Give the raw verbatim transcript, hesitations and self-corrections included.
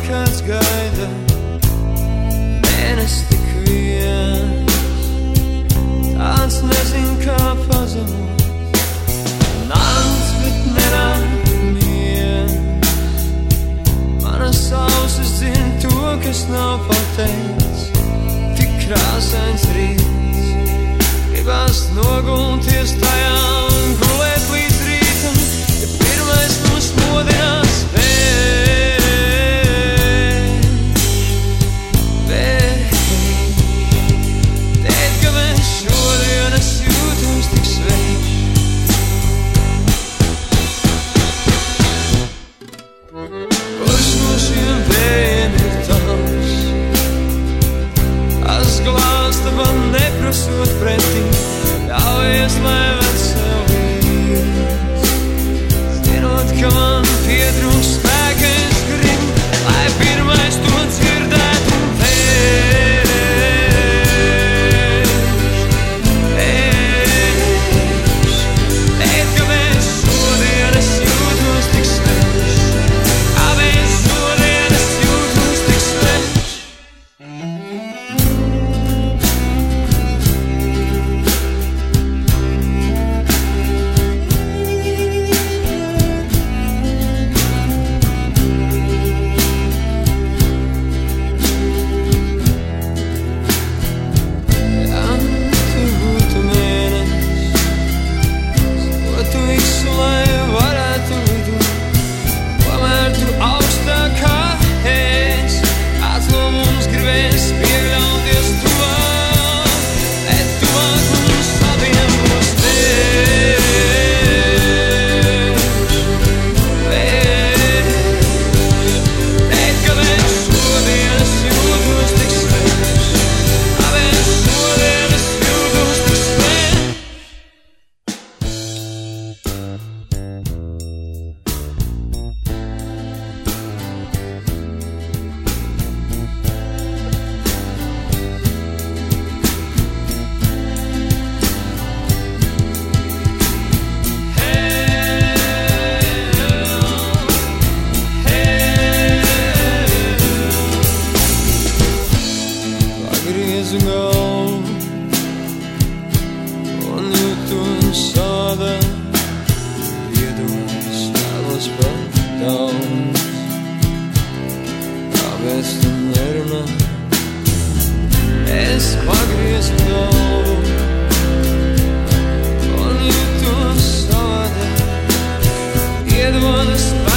kāds gaida, mēnesis tik viens, tāds nezin kā pazemot. Nāc, bet nenāk miers, manas ausis dzird to, kas nav pateicis. Tik krāsains rīts, gribas nogulties tajā un gulēt līdz rītam, ja pirmais mūs modinās vējš, vējš. Tēt, ka mēs šodien es jūtos tik sveiks. Kurš no šiem vējiem ir tavs? Glāsta man neprasot pretī, ļaujies, lai vēl sev viens. Zinot, ka man pietrūks spēka, es gribu, lai pirmais to dzirdētu un vērš, vērš. Tēt, ka mēs šodien es jūtos tik svešs, kā mēs šodien es jūtos tik svešs. Iedodas